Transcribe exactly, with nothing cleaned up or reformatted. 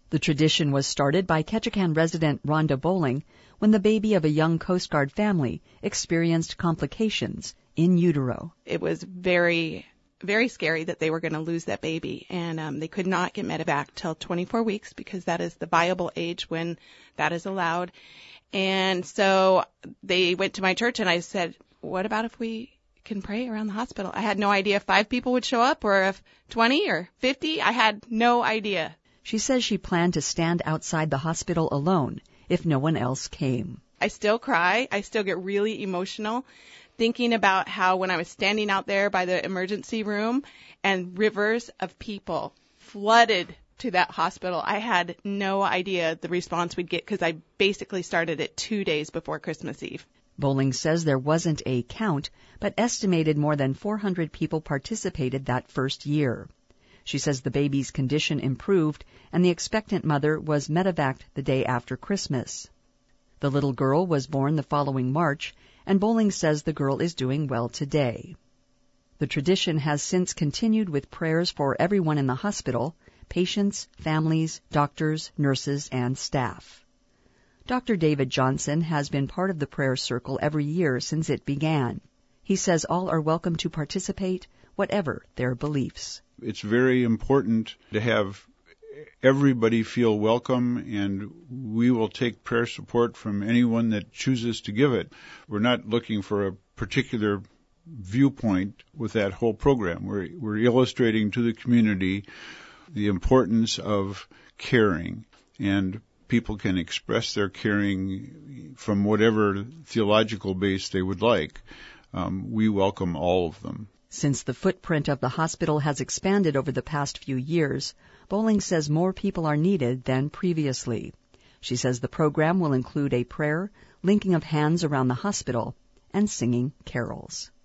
The tradition was started by Ketchikan resident Rhonda Bowling when the baby of a young Coast Guard family experienced complications in utero. It was very, very scary that they were going to lose that baby, and um, they could not get medevac till twenty-four weeks because that is the viable age when that is allowed. And so they went to my church, and I said, what about if we can pray around the hospital? I had no idea if five people would show up or if twenty or fifty. I had no idea. She says she planned to stand outside the hospital alone if no one else came. I still cry. I still get really emotional thinking about how when I was standing out there by the emergency room and rivers of people flooded to that hospital, I had no idea the response we'd get because I basically started it two days before Christmas Eve. Bowling says there wasn't a count, but estimated more than four hundred people participated that first year. She says the baby's condition improved and the expectant mother was medevaced the day after Christmas. The little girl was born the following March, and Bowling says the girl is doing well today. The tradition has since continued with prayers for everyone in the hospital, patients, families, doctors, nurses, and staff. Doctor David Johnson has been part of the prayer circle every year since it began. He says all are welcome to participate, whatever their beliefs. It's very important to have everybody feel welcome, and we will take prayer support from anyone that chooses to give it. We're not looking for a particular viewpoint with that whole program. We're, we're illustrating to the community the importance of caring, and people can express their caring from whatever theological base they would like. Um, we welcome all of them. Since the footprint of the hospital has expanded over the past few years, Bowling says more people are needed than previously. She says the program will include a prayer, linking of hands around the hospital, and singing carols.